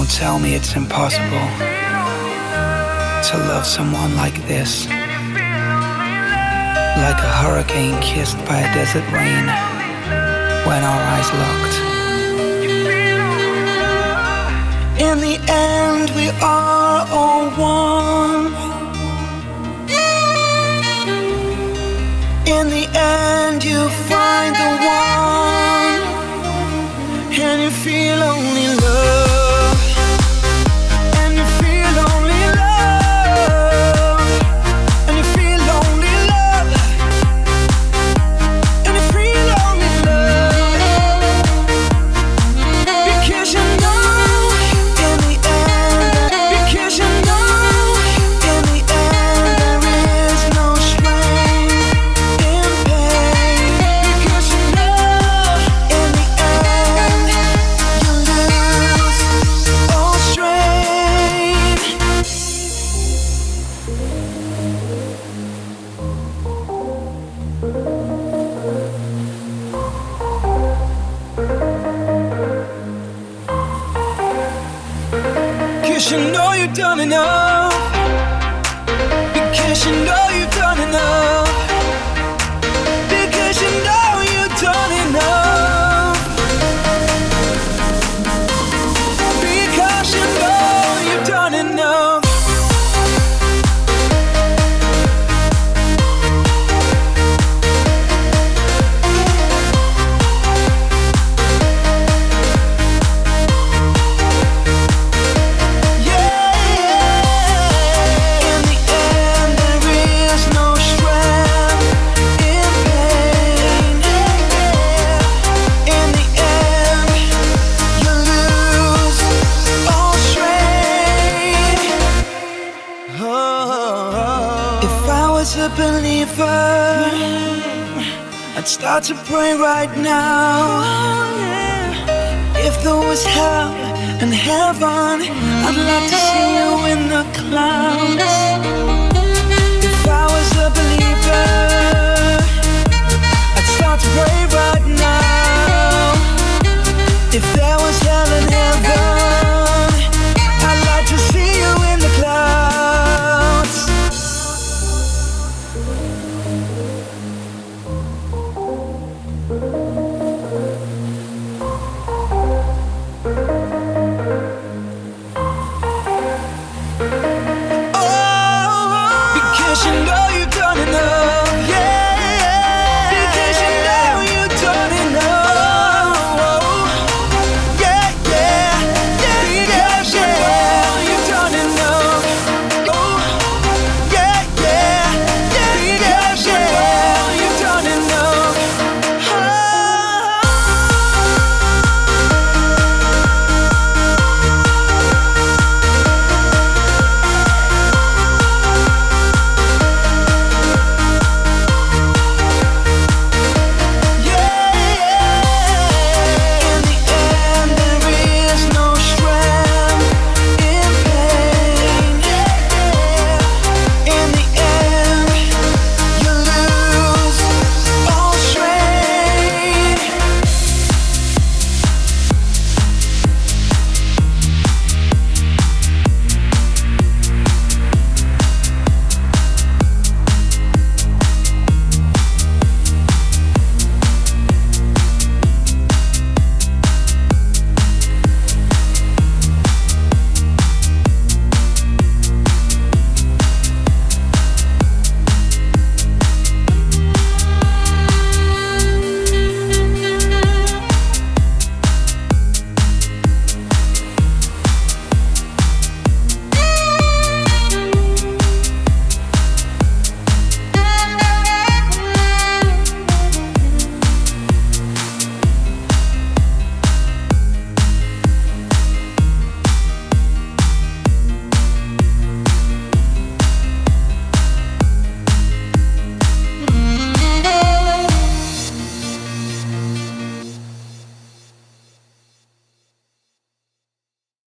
Don't tell me it's impossible to love someone like this. Like a hurricane kissed by a desert rain when our eyes locked. In the end we are all one. In the end you find the one, and you feel only love, and you feel only love, and you feel only love, and you feel only love, because you know in the end, because you know in the end there is no strength in pain, because you know in the end you lose all strength. Because you know you've done enough. Because you know you've done enough. Because you know you've done enough. Because you know you've done enough. In the end there is no strength in pain. In the end you lose all strength. If I was a believer, I'd start to pray right now. If there was hell and heaven, I'd like to see you in the clouds. If I was a believer, I'd start to pray right now. If there was hell and heaven,